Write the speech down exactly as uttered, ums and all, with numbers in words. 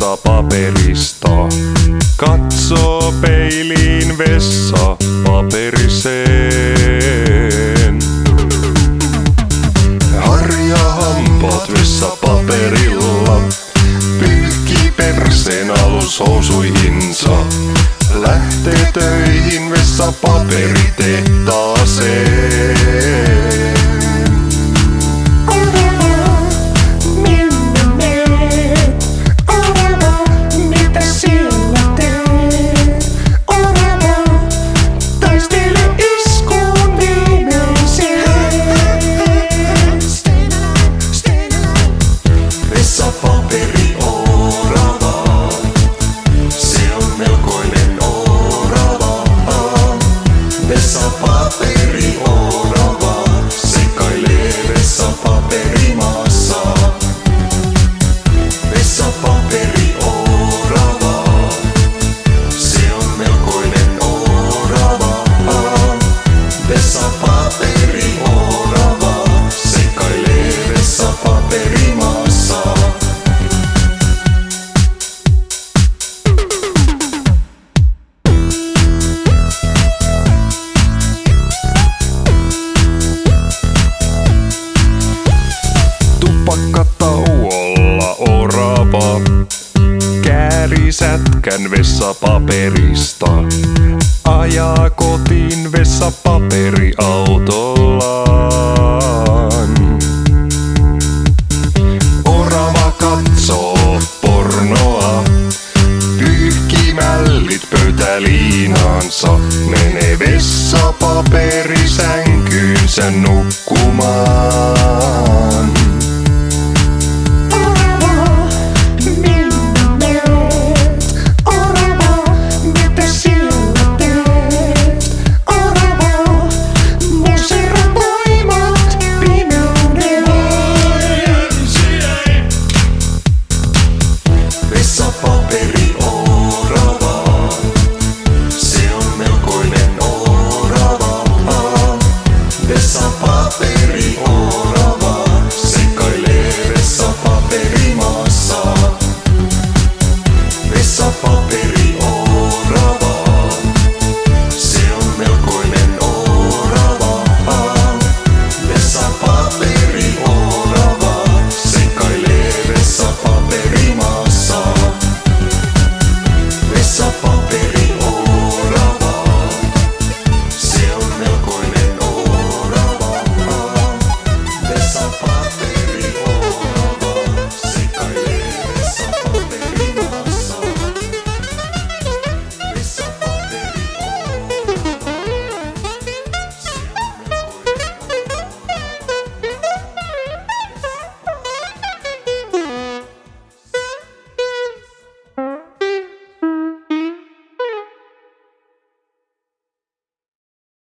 vessapaperista. Katsoo peiliin vessapaperiseen. Harjaa hampaat vessapaperilla. Pyyhkii perseen alushousuihinsa. Lähtee töihin vessapaperitehtaaseen. Vessapaperi-orava sekailee vessapaperimaassa. Vessapaperi-orava, se on melkoinen orava. Vessapaperi-orava sekailee vessapaperimaassa. Tupakkatauolla orava käärii sätkän vessapaperista. Ajaa kotiin vessapaperiautollaan. Orava katsoo pornoa, pyyhkii mällit pöytäliinaansa. Menee vessapaperisäänkyynsä nukkumaan. Vessapaperi-orava, se on melkoinen orava. Vessapaperi-orava.